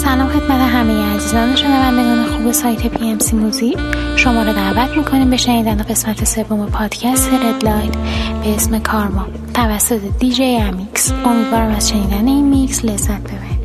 سلام خدمت همه عزیزان شنوندگان خوب سایت PMC موزیک. شما را دعوت می‌کنیم به شنیدن قسمت سوم پادکست رد لایت به اسم کارما توسط دیجی امیکس. امیدوارم از شنیدن این میکس لذت ببرید.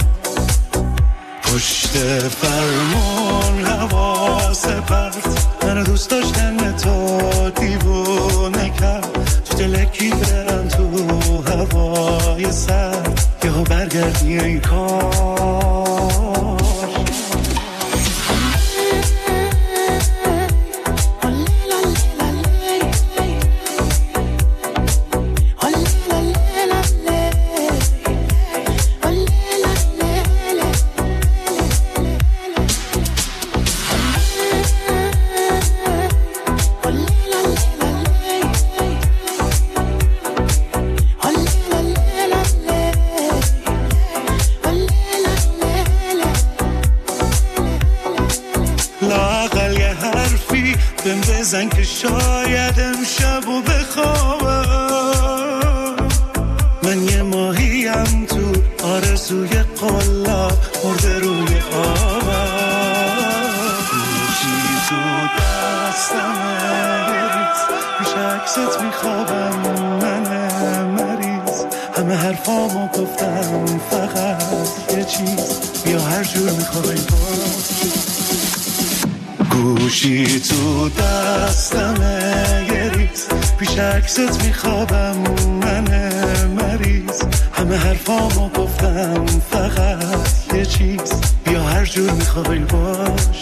پشت فرمون حواس پرت من منو دوست داشتن تو دیوونه کرد، تو دلکی برم تو هوای سرد، یهو برگردی ای کار. بزن که شاید امشب و بخوابم، من یه ماهیم تو آرزوی قلاب مرده روی آبم. گوشی تو دستمه بریز، پیش عکست میخوابم من مریض، همه حرفامو گفتم فقط یه چیز، بیا هر جور میخوای گوشی تو دستمه گریز، پیش عکست میخوابم من مریض، همه حرفامو گفتم فقط یه چیز، بیا هر جور میخوای باش.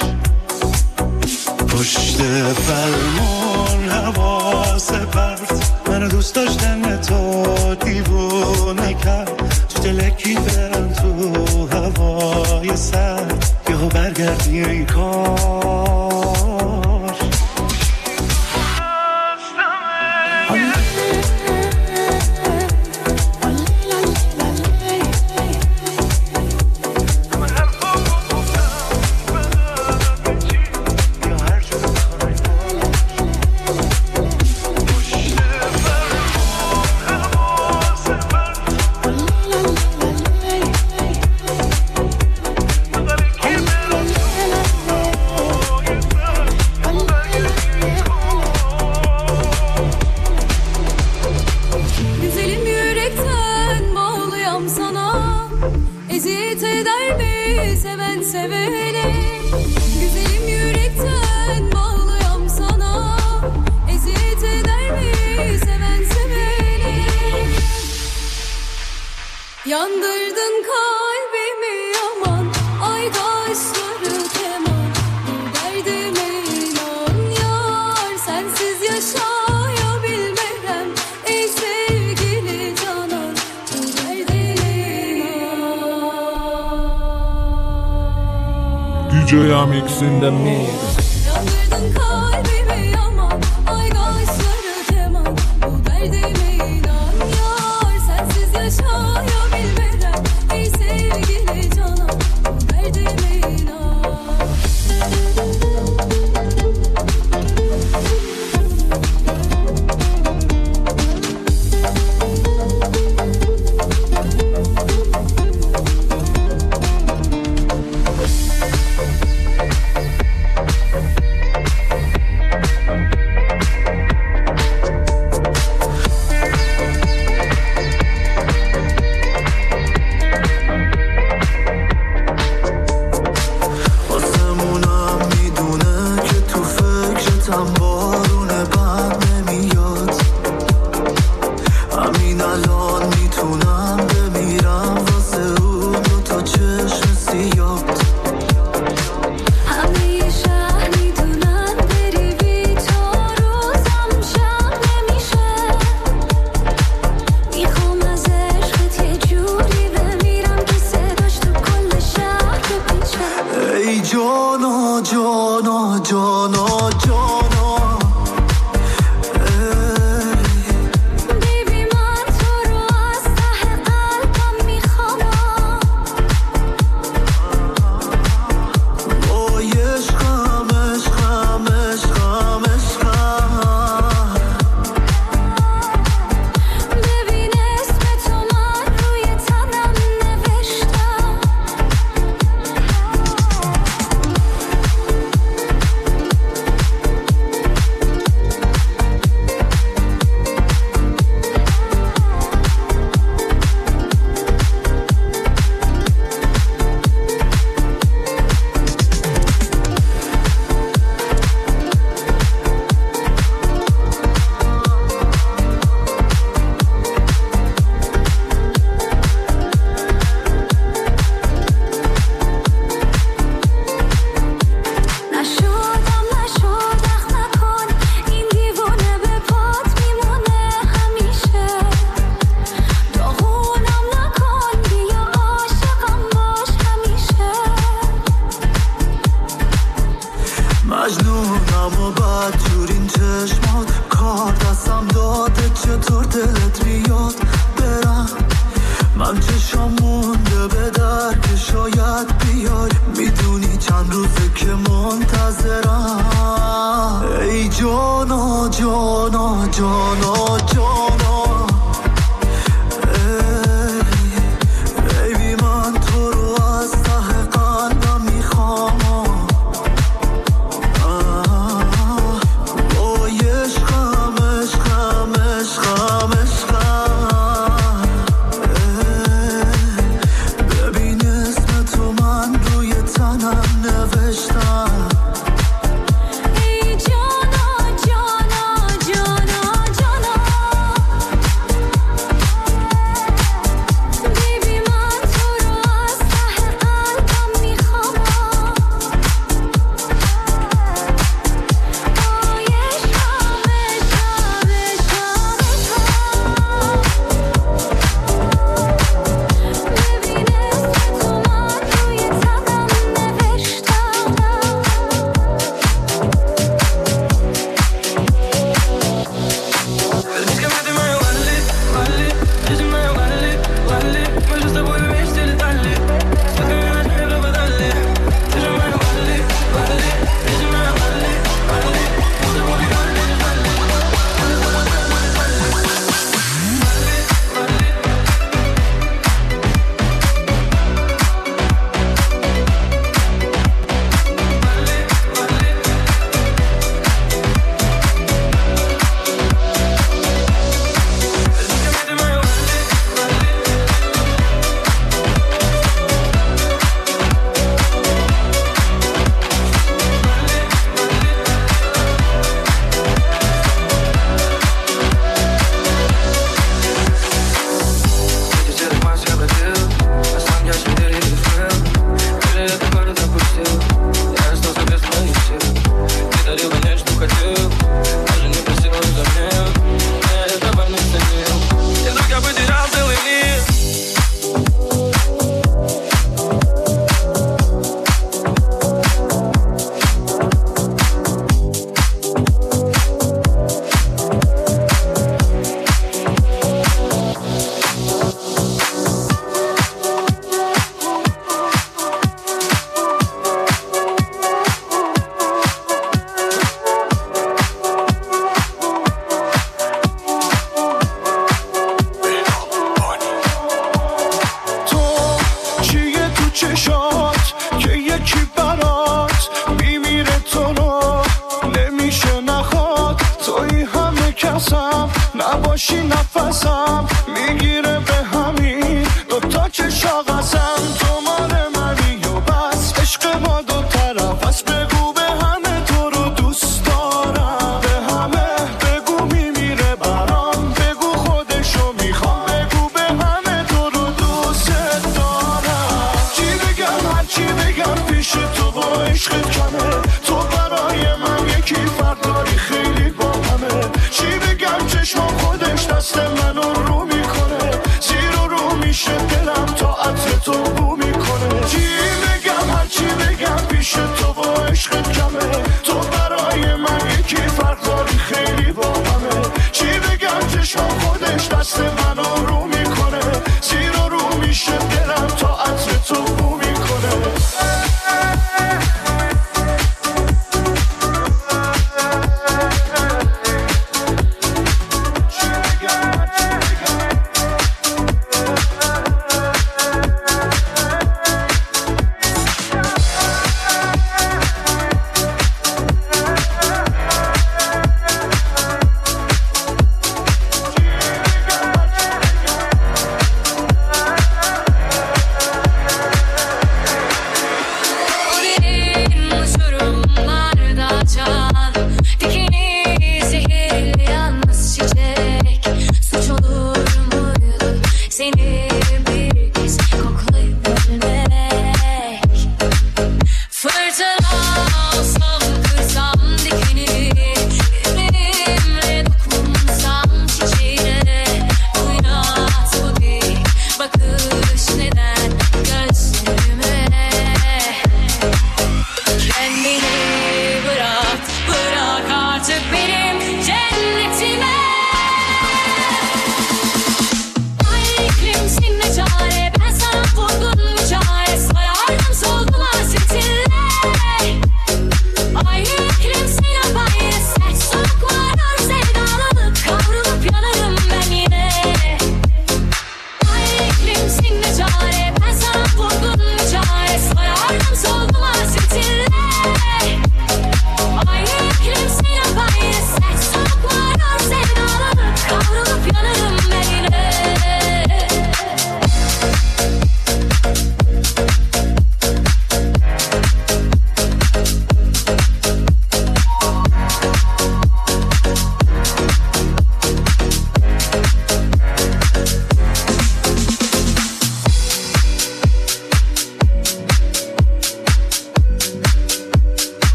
پشت فرمون حواس پرت، منو دوست داشتن تو دیوونه کرد، تو دلکی برم تو هوای سرد، یهو برگردی ای کار. Yandırdın kalbimi yaman, ay kaşları keman, bu derdime inan yar, sensiz yaşayabilmem, ey sevgili canan, bu derdime inan. DJ Amix in the mix. Yandırdın kalbimi yaman, ay kaşları keman, bu derdime inan yar, sensiz yaşayabilmem. جانا جانا بیبی من تو رو از ته قلبم میخوام وای عشقم عشقم عشقم عشقم ببین اسم تو من روی تنم نوشتم ای جانا جانا جانا جانا بیبی من تو رو از ته قلبم میخوام وای عشقم عشقم عشقم ببین اسم تو من روی تنم نوشتم Diz que me te me vale, vale, diz me vale, vale, me gusta volver a ser dale, sé que me vas a ver para darle, diz me vale, vale, diz me vale, vale, me gusta volver a ser dale, تو چیه تو چشات که یکی برات میمیره تو رو نمیشه نخواد توی همه کسم نباشی نفسم میگیره به همین دوتا که شاقسم تو مال منی و بس عشق ما دو طرف از بگو به همه تو رو دوست دارم به همه بگو میمیره برام بگو خودشو میخوام بگو به همه تو رو دوست دارم چی بگم هر چی بگم پیش تو با عشقت کمه تو برای من یکی فرق داری خیلی با همه چی بگم چشمم خودش دست منو رو میکنه زیر و رو میشه دلم تا عطر تو بو میکنه چی بگم هر چی بگم پیش تو با عشقت کمه تو برای من یکی فرق داری خیلی با همه چی بگم چشمم خودش دست منو رو میکنه زیر و رو میشه دلم تا عطر تو بو میکنه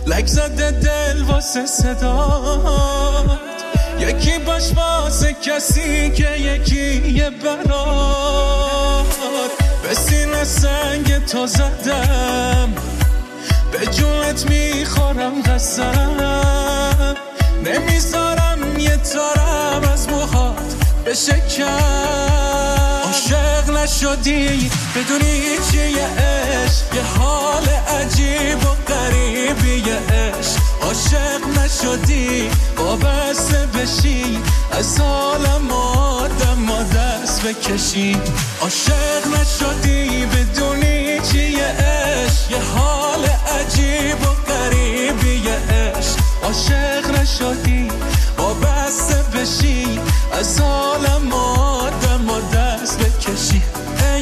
لک زده دل واسه صدات، یکی باش واسه کسی که یکی یه برات. به سینه سنگ تو زدم، به جونت میخورم قسم، نمیذارم یه تارم از موهات بشه کم. عاشق نشدی بدونی چیه عشق، یه حال عجیب و غریبیه عشق. عاشق نشدی وابسته بشی، از عالم آدم دست بکشی. عاشق نشدی بدونی چیه عشق، یه حال عجیب و غریبیه عشق. عاشق نشدی وابسته بشی، از عالم آدم دست بکشی. ای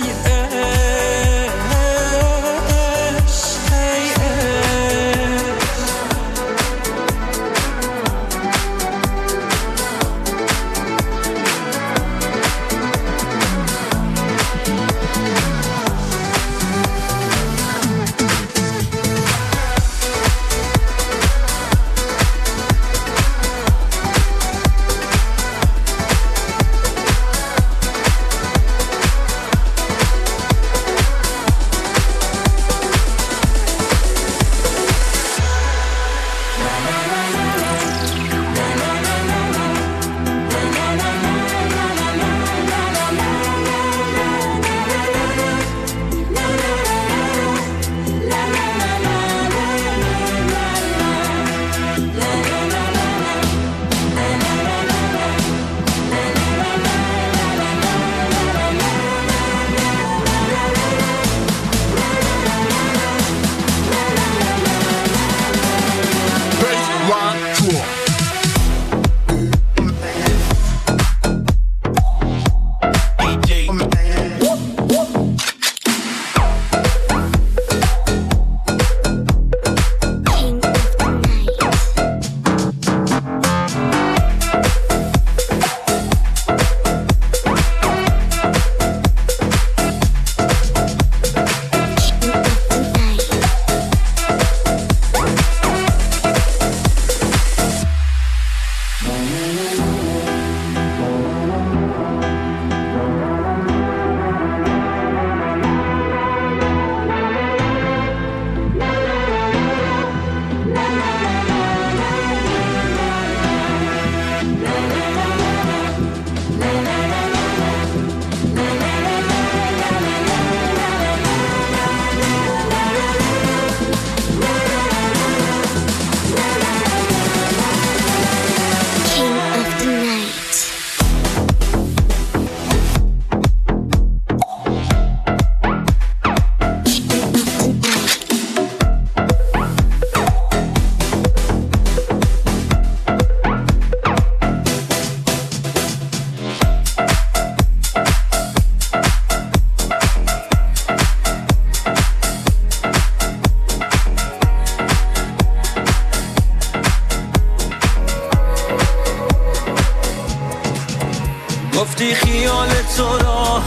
گفتی خیال تو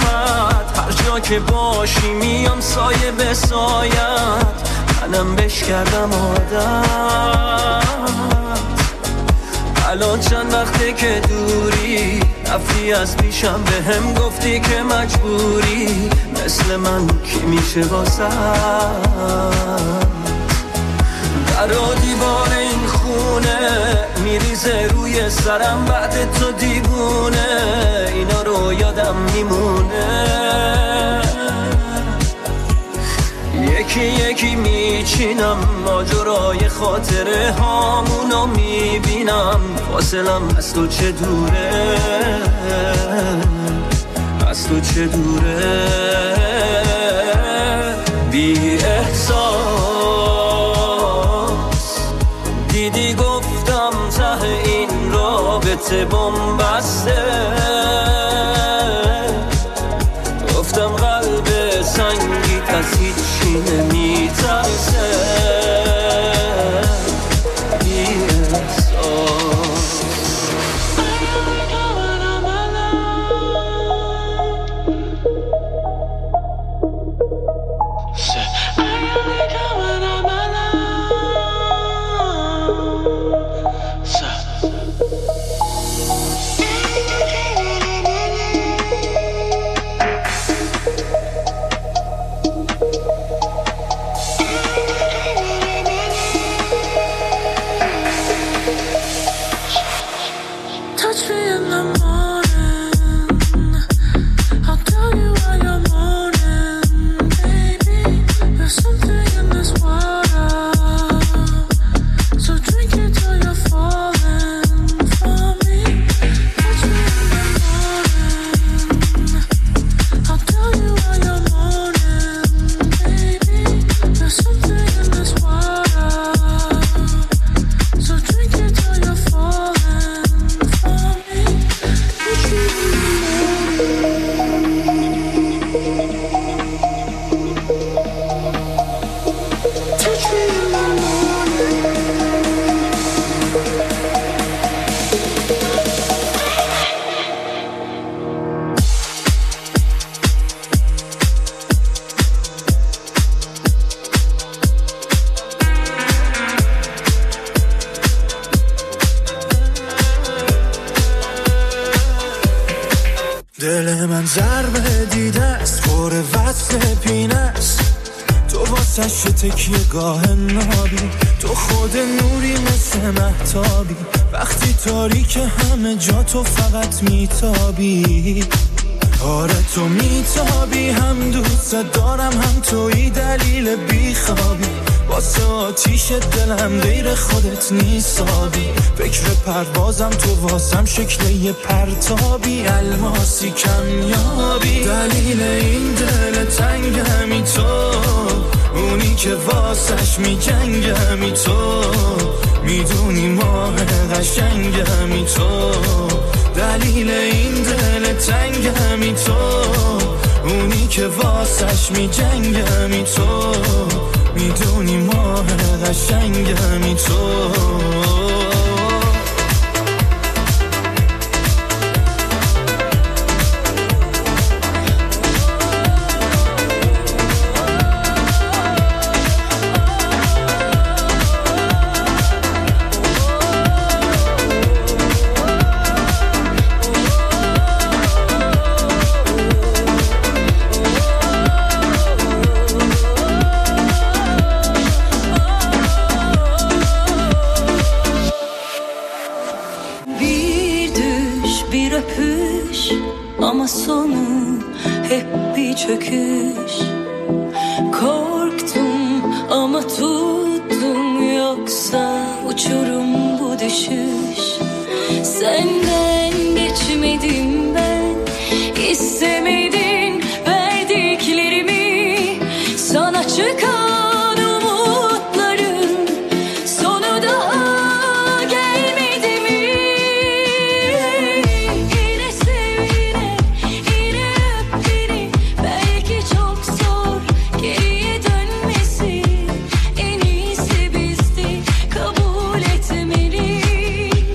راحت، هر جا که باشی میام سایه به سایت، منم بش کردم عادت. الان چند وقته که دوری، رفتی از پیشم به هم گفتی که مجبوری، مثل من کی میشه واسه در و دیوار این خونه میریزه روی سرم بعد تو دیوونه، اینا رو یادم میمونه. یکی یکی میچینم ماجرای خاطره هامونو میبینم، فاصلم از تو چه دوره، از تو چه دوره. بی احساس دیدی گفتم ته این رابطه بن‌بسته، گفتم قلب سنگیت از هیچی نمیترسه. بی احساس دل من ضربه دیده است پر وصل پینه است تو واسش تکیه گاه نابی تو خود نوری مثل مهتابی وقتی تاریک همه جا تو فقط میتابی آره تو میتابی هم دوست دارم هم توی دلیل بیخوابی واسه آتیش دلم غیر خودت نیسابی فکر پروازم تو واسم شکل یه پرتابی الماسی کمیابی دلیل این دل تنگمی تو اونی که واسش میجنگمی تو میدونی ماه قشنگمی تو دلیل این دل تنگمی تو اونی که واسش میجنگمی تو میدونی ماه قشنگمی تو ama sonu hep bir çöküş. Korktum ama tuttum yoksa uçurum bu düşüş. Senden geçmedim ben, istemedin verdiklerimi. Sana çıkan umutların sonu daha gelmedi mi? Yine sev yine öp beni. Belki çok zor geriye dönmesi. En iyisi bizdi, kabul etmeli.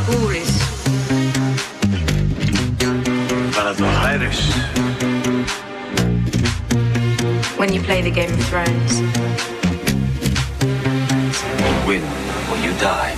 Margulis. Para los aires. When you play the Game of Thrones. You win or you die.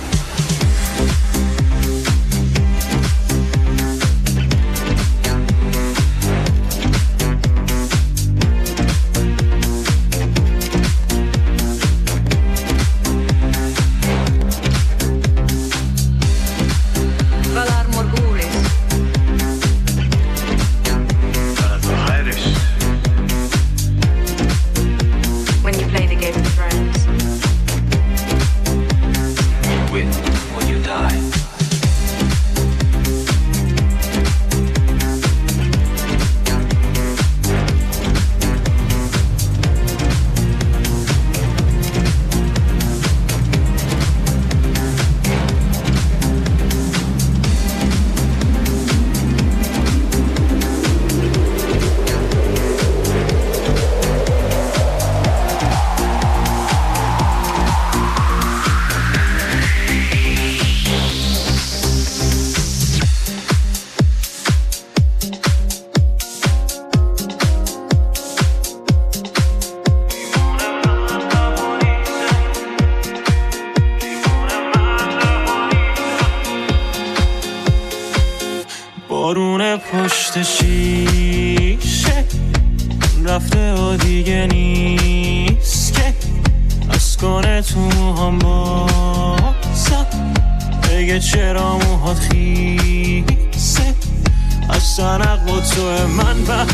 بارون پشت شیشه رفته و دیگه نیست که از کنه تو موهام بازم بگه چرا موهات خیسه از سنق با تو من بعد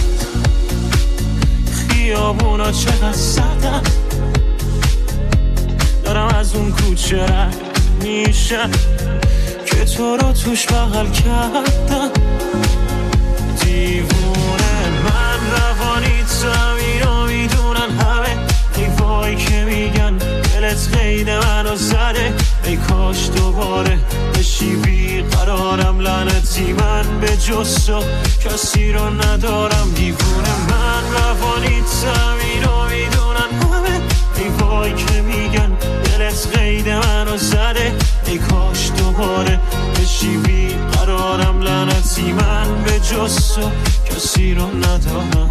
خیابونا چقدر سردم دارم از اون کوچه رد میشم که تو رو توش بغل کردم دیوونه من روانی تو اینو میدونن همه ای وای که میگن دلت قید منو زده ای کاش دوباره بشی بیقرارم لعنتی من به جز تو کسی رو ندارم دیوونه من روانی تو اینو میدونن همه ای وای که میگن دلت قید منو زده ای کاش دوباره بشی بیقرارم لعنتی من به جز تو کسی رو ندارم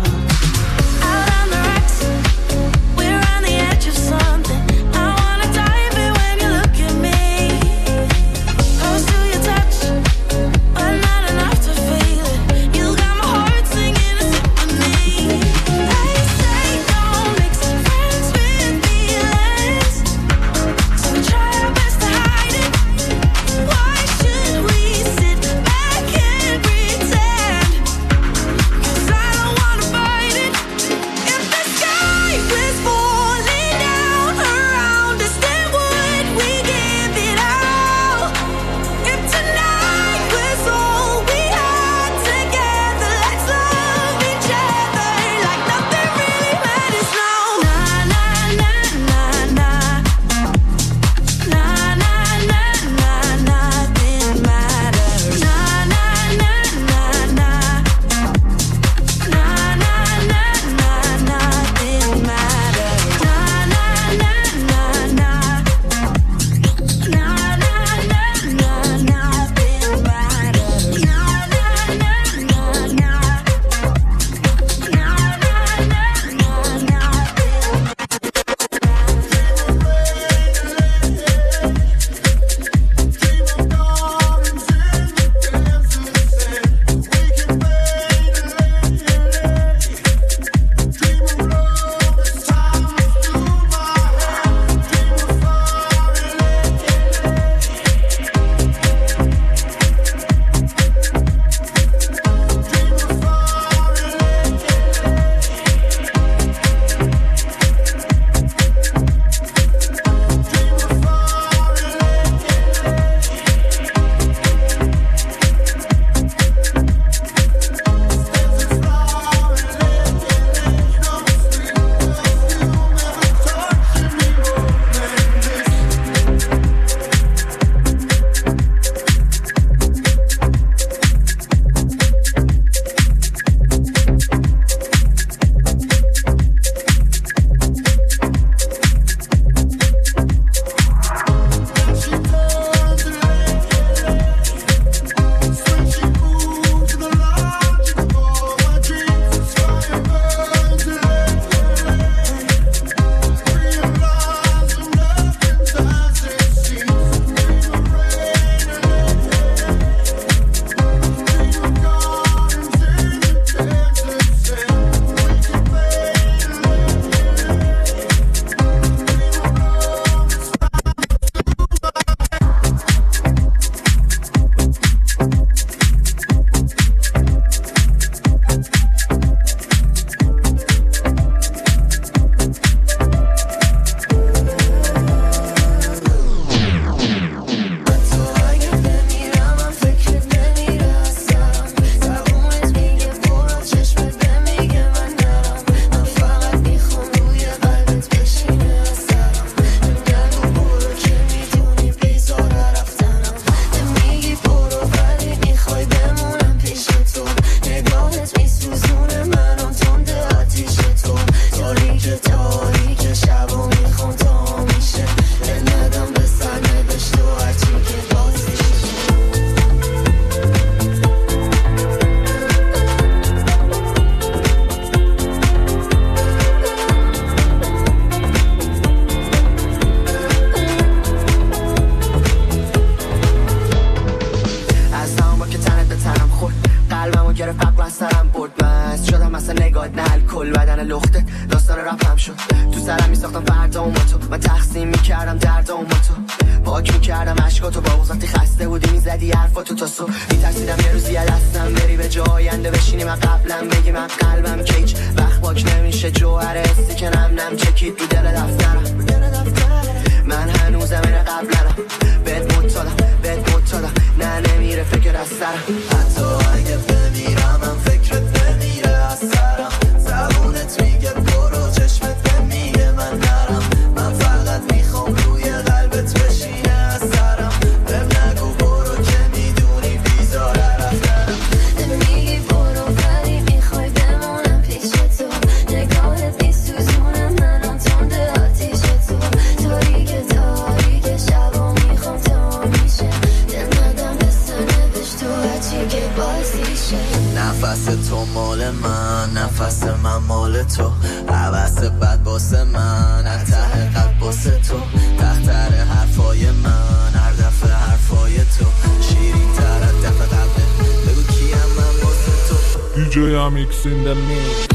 تو سرم میساختم فردامو تو، من تقسیم میکردم دردامو تو، پاک میکردم عشقاتو با وقتی خسته بودی میزدی حرفاتو تا صبح. میترسیدم یه روزی دستم بری به جای آینده بشینی من قبلم بگی من قلبم که هیچ وقت پاک نمیشه جوهر حسی که نم چکید تو دل دفترم. من هنوزم این قبلم بهت متادم نه نمیره فکر از سرم. حتی اگه بمیرم من فکرت نمیره از سرم. زبونت میگه برو چشمت میگه من نرم. من فقط میخوام روی قلبت بشینه از سرم. بهم نگو برو که میدونی بیزاره رفتنم. میگی برو ولی میخوای بمونم پیش تو. نگاهت میسوزونه منو تنده آتیش تو. تاریک شبا میخوام تا میشه. دل ندم بسنه بش تو هرچی که بازیشه. نفس تو مال من، نفس من مال تو. حوث بد باسه من، ته قلب باسه تو. تختر حرفای من، هر دفعه حرفای تو. شیرین تر از دفعه قلبه، بگو کیم من باسه تو. DJ Amix in the mix.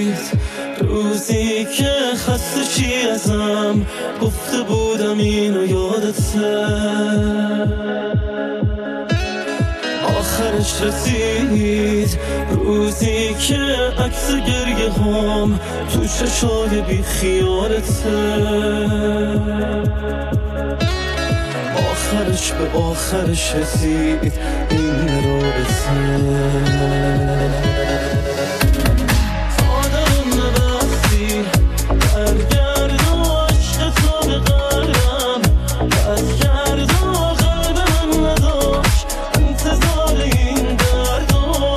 رسید روزی که خسته چی ازم گفته بودم اینو یادته آخرش رسید روزی که عکس گریه هم تو چشای بی خیالته آخرش به آخرش رسید این رابطه آدم نبستی برگرد و عشق تو به قلبم بس کرد و قلب من نداشت انتظار این دردا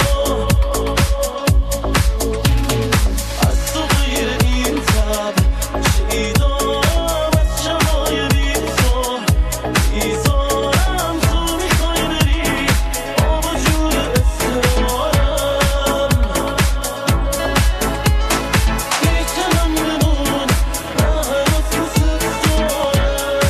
از تو غیر این تب شیدام از شبای بی تو بیزارم تو میخوای بری آب و جور استرارم یکم بمون من هنوز دوست دارم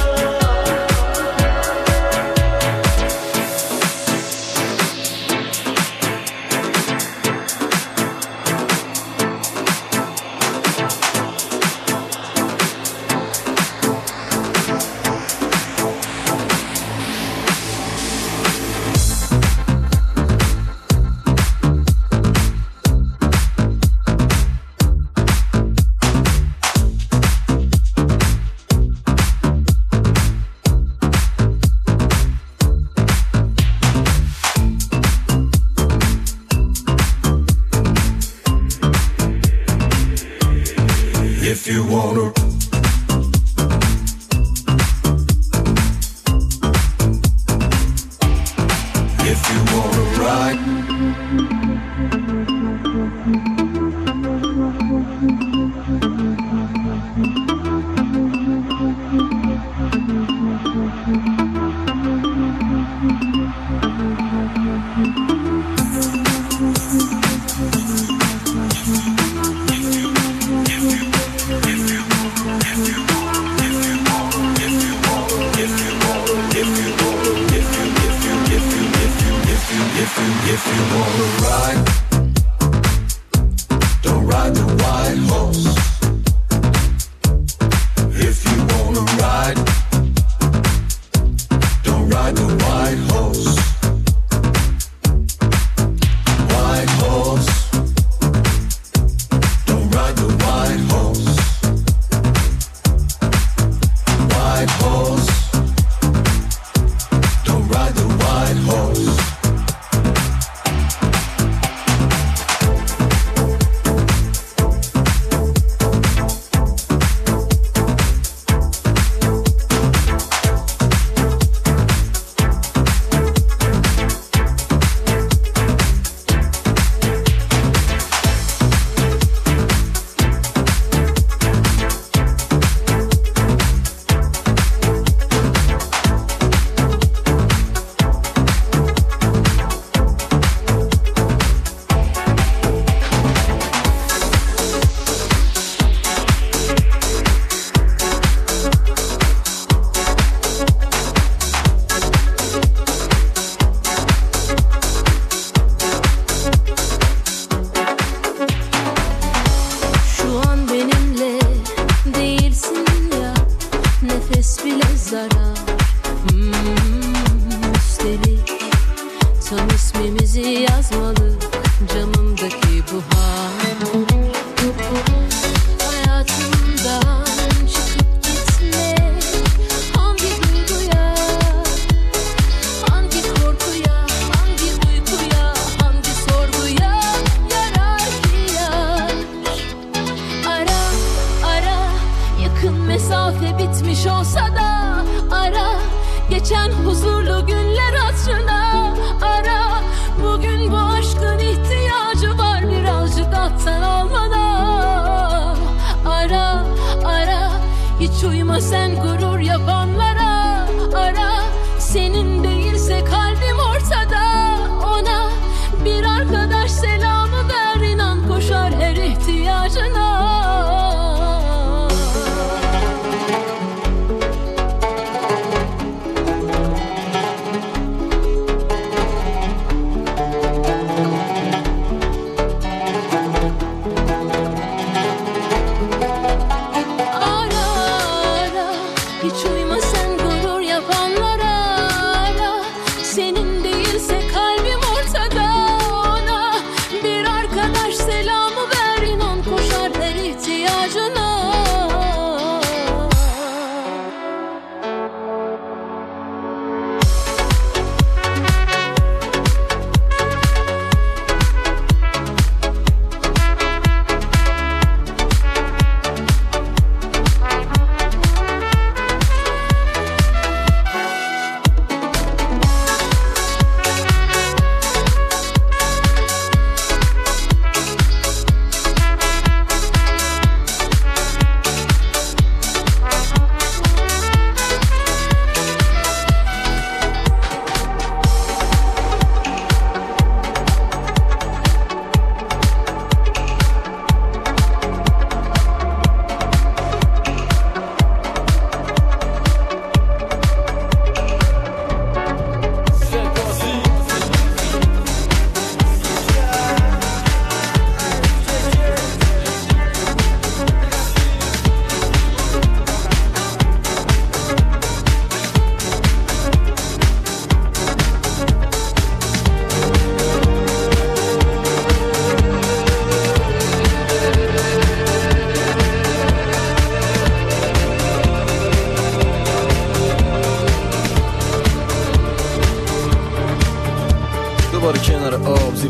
If you wanna ride If you wanna ride, don't ride the white horse. If you wanna ride, don't ride the white horse. White horse, don't ride the white horse. White horse, don't ride the white horse.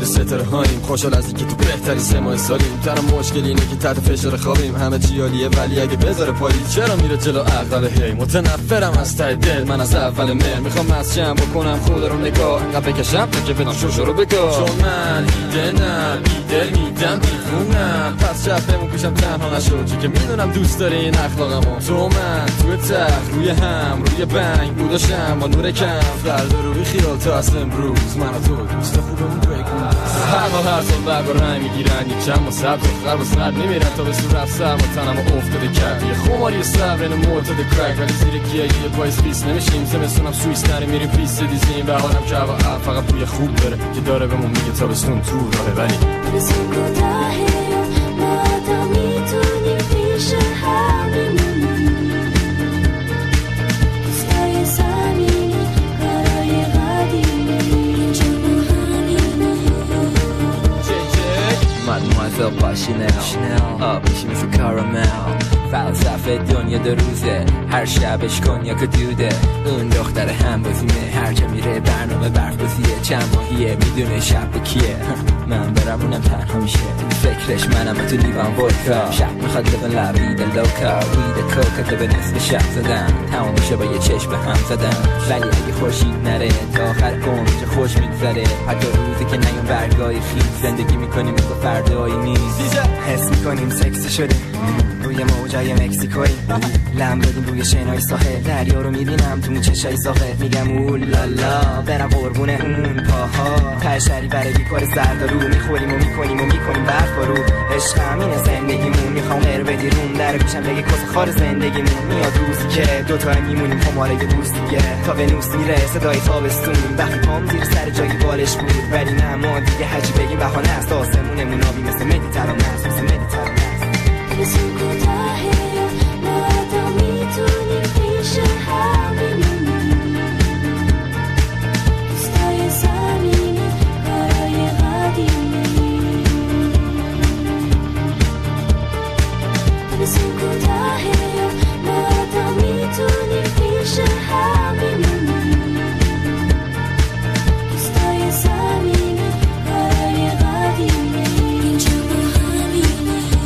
ستاره هاییم، خوشحال از اینکه تو بهترین 3 ماه سالیم. تنها مشکل اینه که تحت فشار خوابیم، همه چی عالیه ولی اگه بذاره پاییز چرا میره جلو عقل؟ هی متنفرم از ته دل، من از اول مهر میخوام از جمع بکنم خدا رو نگاه، انقدر بکشم تا که بدم شوشو رو بگاه. چون من ایدنم بیدل میدم دیفونم، پس شب بمون پیشم تنها نشد چون که میدونم دوست داری این اخلاقمو. تو من توی تخت روی هم روی بنگ بوداشم با نور کم، فردا رو بی خیال تا اصل امروز من و تو دوست خوبمون بگون. هر سال برگا رنگ میگیرن یک چند ما سبز و خرب و سرد میمیرن تا به صورت سرم و تنم و افتاده کرد یه خماری صبر این معتاد کرک، ولی زیر گیایی پای سپیس نمیشیم. زمستونم سویس نری میریم پیس دیزیم و حالم که هوا فقط بوی خوب داره که داره بهمون میگه تابستون تو راهه. ولی برسون کوتاهه ما تا میتونیم پیش هم بمونیم، دوستای صمیمی کارای قدیمی اینجا با همینه. Mademoiselle با شنل پیشی مثل کارامل، فلسفه دنیا 2 روزه، هر شبش کنیاک دوده. اون دختر هم بازیمه، هر جا میره برنامه برف بازیه. چند ماهیه میدونه شب کیه، من برم اونم تنها میشه. فکرش منم تو لیوان ودکا، شب میخواد لبن لبید لوکا، وید کوکا به نصف شب زدم، تمام میشه با یه چشم هم زدم. ولی اگه خورشید نره تا آخر عمر چه خوش میگذره، حتی روزی که نیام برگای خیز زندگی میکنیم مثل فردایی نیست. حس میکنیم سکس شده روی موجای مکزیکویی، لم بدیم روی شنای ساحل، دریا رو میبینم تو چشای ساحل، میگم اولالا برم قربونه اون پاها، پشری برای بیکار زرد رو میخوریم و میکنیم برف رو. عشق همینه زندگیمون، میخوام غیر بدی روم در پیشم بگه کس خار زندگیمون. میاد روزی که دوتا میمونیم خماره دوستیه، تا به نوس میره صدای تابستون، وقتی پام زیر سر جایی بالش بود. ولی نه ما دیگه هرچی بگیم بهانه است، آسمونمون آبی مثل مدیترانه است، مثل مدیترانه است. برسون کوتاهه ما تا میتونیم پیش هم بمونیم، دوستای صمیمی کارای قدیمی. برسون کوتاهه ما تا میتونیم پیش هم بمونیم، دوستای صمیمی کارای قدیمی اینجا با همینه.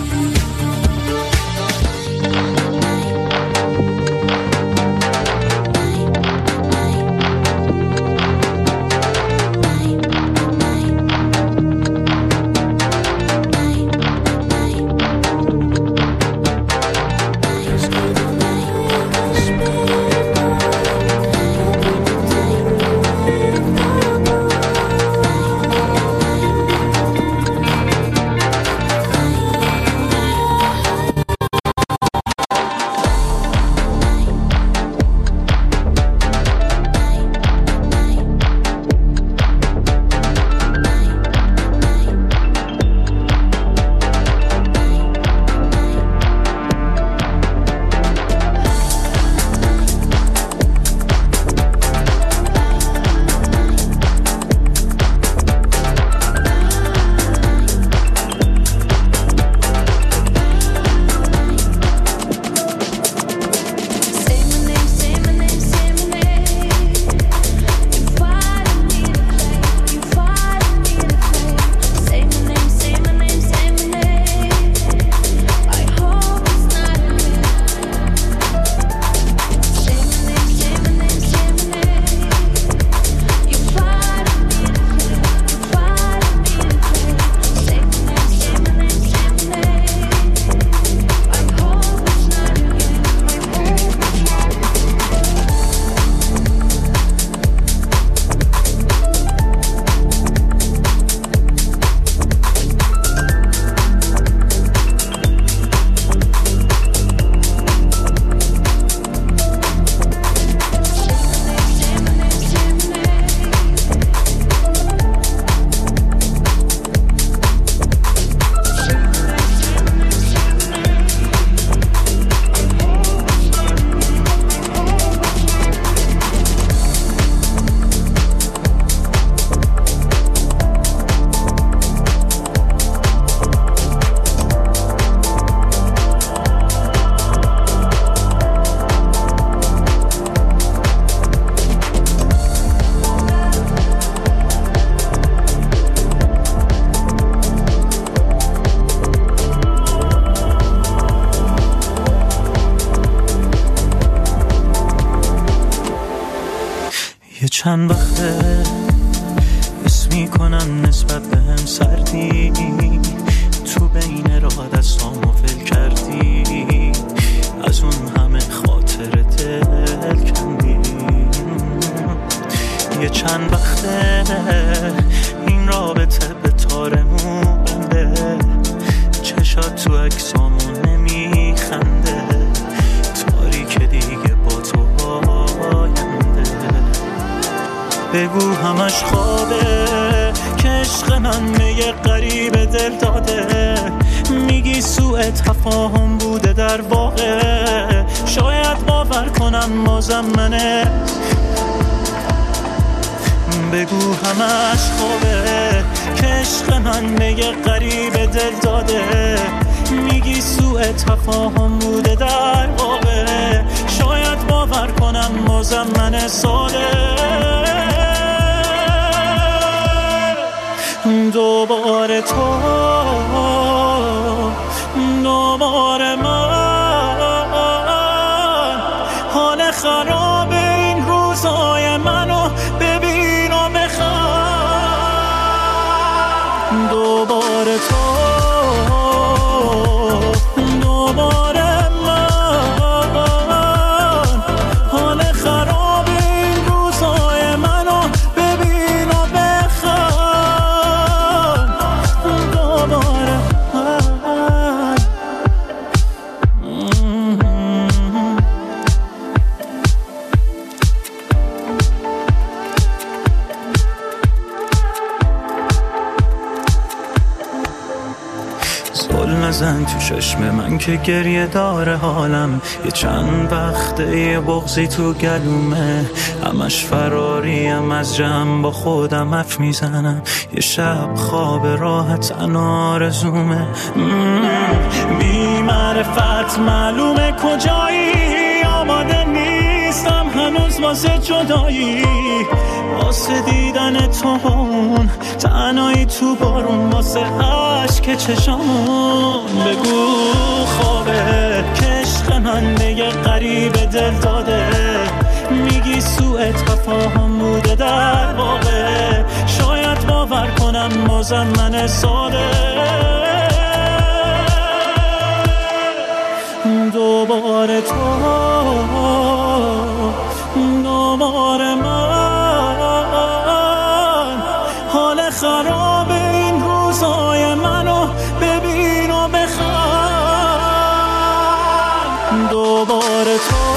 چند وقته حس میکنم نسبت به هم سردی، تو بین راه دستامو ول کردی، از اون همه خاطر دل کندی. یه چند وقته این رابطه به تارمون بنده، چشات تو عکسامون نمیخنده، تاریک دیگه با تو آینده. بگو همش خوابه که عشق من به یه غریب دل داده، میگی سوء تفاهم بوده در واقع، شاید باور کنم بازم منه. بگو همش خوابه که عشق من به یه غریب دل داده، میگی سوء تفاهم بوده در واقع، شاید باور کنم بازم من ساده. دوباره تو، دوباره من، حال خراب این روزای منو ببین و بخند. دوباره تو، دوباره من، حال خراب این روزای منو ببین و بخند. دوباره من. زل نزن تو چشم من که گریه داره حالم، یه چند وقته یه بغضی تو گلومه، همش فراریم از جمع با خودم حرف میزنم، یه شب خواب راحت آرزومه. بی معرفت معلومه کجایی، آماده نیستم هنوز واسه جدایی، واسه دیدن تو اون تنهایی تو بارون، واسه عشق چشامون. بگو خوابه که عشق من به یه غریب دل داده، میگی سوء تفاهم بوده در واقع، شاید باور کنم بازم من ساده. دوباره تو، دوباره من، حال خراب این روزای منو ببین و بخند. دوباره تو،